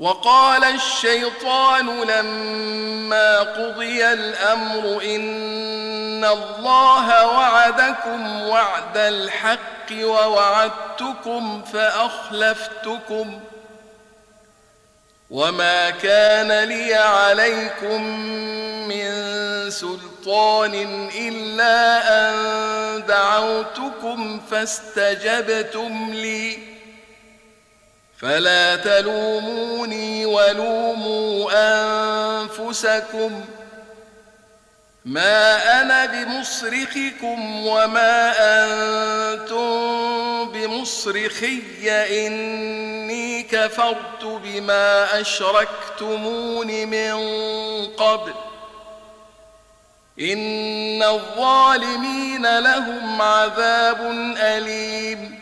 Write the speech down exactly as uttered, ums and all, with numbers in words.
وقال الشيطان لما قضي الأمر إن الله وعدكم وعد الحق ووعدتكم فأخلفتكم وما كان لي عليكم من سلطان إلا أن دعوتكم فاستجبتم لي فلا تلوموني ولوموا أنفسكم ما أنا بمصرخكم وما أنتم بمصرخي إني كفرت بما أشركتمون من قبل إن الظالمين لهم عذاب أليم